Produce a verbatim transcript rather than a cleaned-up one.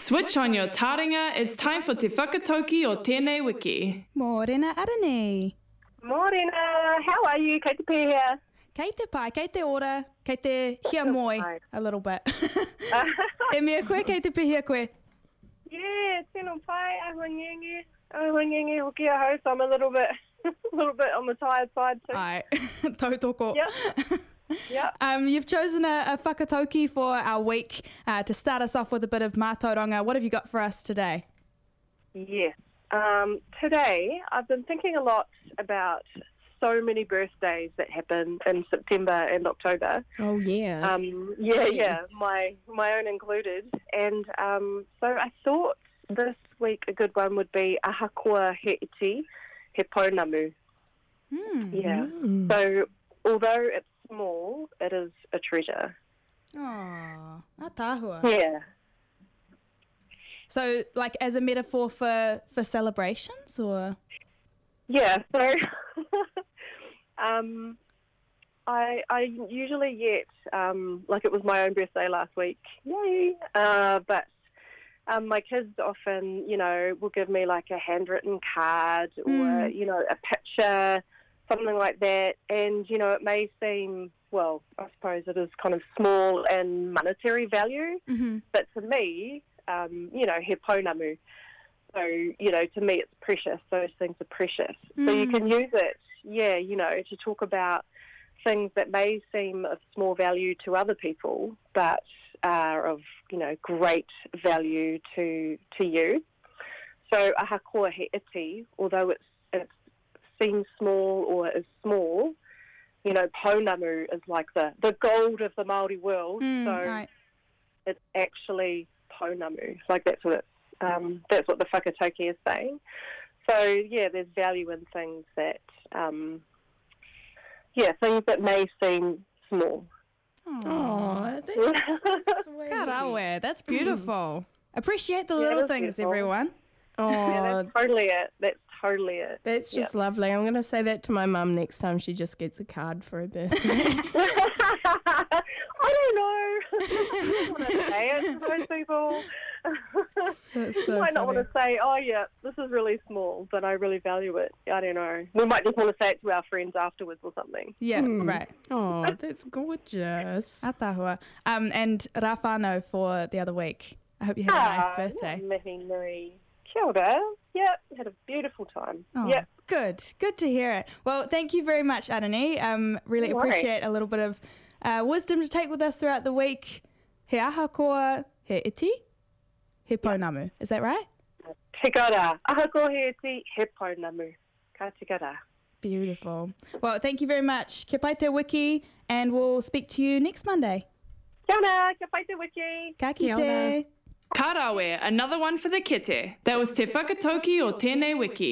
Switch on your taringa, it's time for Te Whakatauki o Tēnei Wiki. Mōrena Aranei. Morena, how are you? Kei te pēhea. Kei te pai, kei te ora, kei te hia moi a little bit. E mea koe, kei te pēhea koe? Yeah, tēnā pai, ahua-ngenge. Ahua-ngenge hoki a ho, so I'm a little bit, a little bit on the tired side too. Ai, tautoko. Yep. Yep. Um, you've chosen a, a whakatauki for our week uh, to start us off with a bit of mātauranga. What have you got for us today? Yes. Um, today, I've been thinking a lot about so many birthdays that happen in September and October. Oh, yeah. Um, yeah, yeah, my my own included. And um, so I thought this week a good one would be Ahakoa he iti, he pounamu. Hmm. Yeah. Mm. So although it's small, it is a treasure. Oh, a tāhua. Yeah. So, like, as a metaphor for, for celebrations, or? Yeah, so um, I I usually get, um, like it was my own birthday last week, yay, uh, but um, my kids often, you know, will give me like a handwritten card or, Mm. you know, a picture, something like that, and, you know, it may seem, well, I suppose it is kind of small in monetary value, Mm-hmm. but to me, um, you know, he pounamu. So, you know, to me it's precious. Those things are precious. So you Mm. can use it, yeah, you know, to talk about things that may seem of small value to other people, but are of, you know, great value to to you. So ahakoa he iti, although it's, it seems small or is small, you know, pounamu is like the, the gold of the Māori world. Mm, so right. it's actually pounamu. Like that's what it's, um, that's what the whakatauki is saying. So yeah, there's value in things that, um, yeah, things that may seem small. Oh, that's so sweet. Karawe, that's beautiful. Appreciate the Yeah, little it is things, beautiful. everyone. Yeah, Oh, that's totally it. That's totally it. that's just lovely. I'm going to say that to my mum next time she just gets a card for her birthday. I don't know. I don't want to say it to those people. That's You so might not funny. want to say, oh yeah, this is really small, but I really value it. I don't know. We might just want to say it to our friends afterwards or something. Yeah, Mm. right. Oh, that's gorgeous. A tāhua. Um, and rā whānau for the other week. I hope you had a nice Ah, birthday. Mihi nui. Kia ora. Yep, had a beautiful time. Oh, Yep. good. Good to hear it. Well, thank you very much, Arani. Um, really No worries. appreciate a little bit of uh, wisdom to take with us throughout the week. He ahakoa he iti, he pounamu. Is that right? Te kara. Ahakoa he iti, he pounamu. Ka te kara. Beautiful. Well, thank you very much. Kia pai te wiki, and we'll speak to you next Monday. Kia ora, kia pai te wiki. Ka Kia kite. ora. Karawe, another one for the kete. That was Te Whakatauki o Tēnei Wiki.